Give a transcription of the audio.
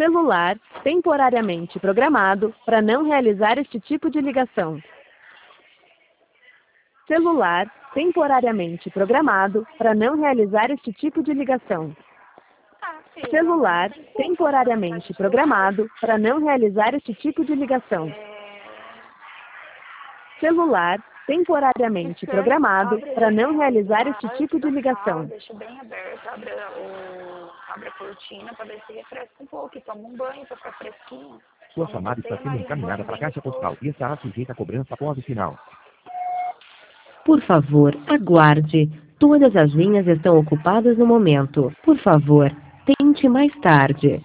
Celular temporariamente programado para não realizar este tipo de ligação. Celular temporariamente programado para não realizar este tipo de ligação. Celular temporariamente programado para não realizar este tipo de ligação. Celular temporariamente programado para não realizar este tipo de ligação. Deixa bem aberto, abre a cortina para ver se refresca um pouco e toma um banho para ficar fresquinho. Sua chamada está sendo encaminhada para a caixa postal e estará sujeita a cobrança após o sinal. Por favor, aguarde. Todas as linhas estão ocupadas no momento. Por favor, tente mais tarde.